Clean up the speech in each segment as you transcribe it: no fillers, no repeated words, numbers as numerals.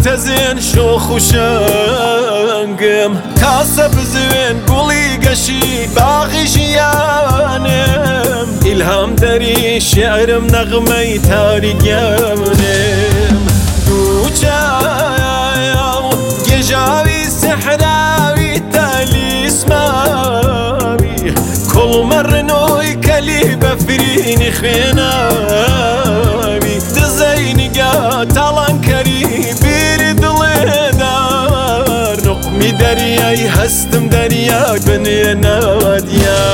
تزين شوخ وشنقم كاسب زين قولي قشي باغي جيانم إلهام دري شعرم نغمي تاريق يمنم دوجاو جاوي سحراوي تالي اسماوي كل مرنوي كلي بفريني خيناوي دزيني قاتلان كري بير دلدار نقمي درياي هستم دريا بني ناديا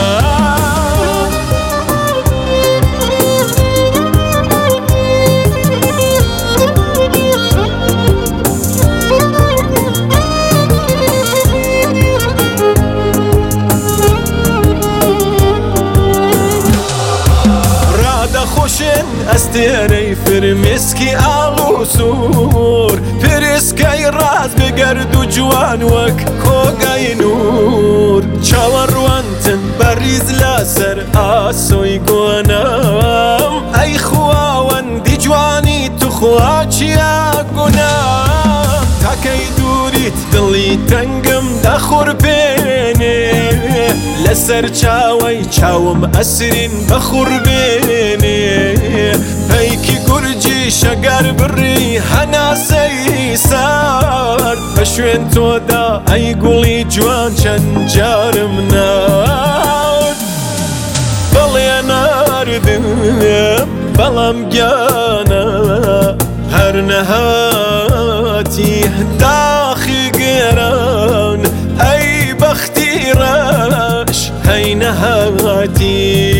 استيري فرمسكي آلو سور فرسكي راز بقرد و جوان وك كوغاي نور چاور وانتن بريز لاسر آسوي قوانام اي خواوان دي جواني تخواچي آقونام تاكي دوريت دلي تنگم دخور بيني لسر چاوي چاوم اسرين بخور بيني هيكي قرجي شقر بري هناسي سار بشوين تودا اي قولي جوان شنجار منار بلي نار ذنب بلام جانا هر نهاتي داخي قران اي بختي راش هاي نهاتي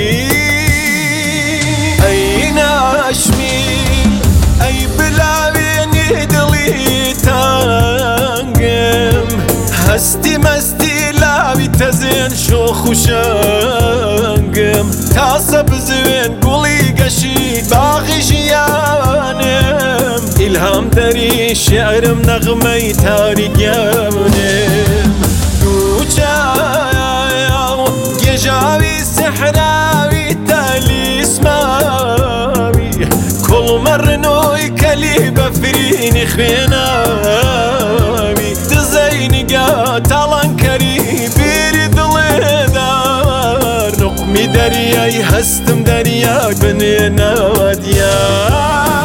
أي بلاويني دلي تانقم هستي مستي لاوي تزين شوخ وشنقم كاسب زين قولي قشي باغي جيانم إلهام دري شعرم نغمي تاريق يمنم دوجاو جاوي سحراوي تالي اسماوي كل مرنوي كلي بفريني خيناوي دزيني قاتلان كري بير دلدار نقمي درياي هستم دريا بني ناديا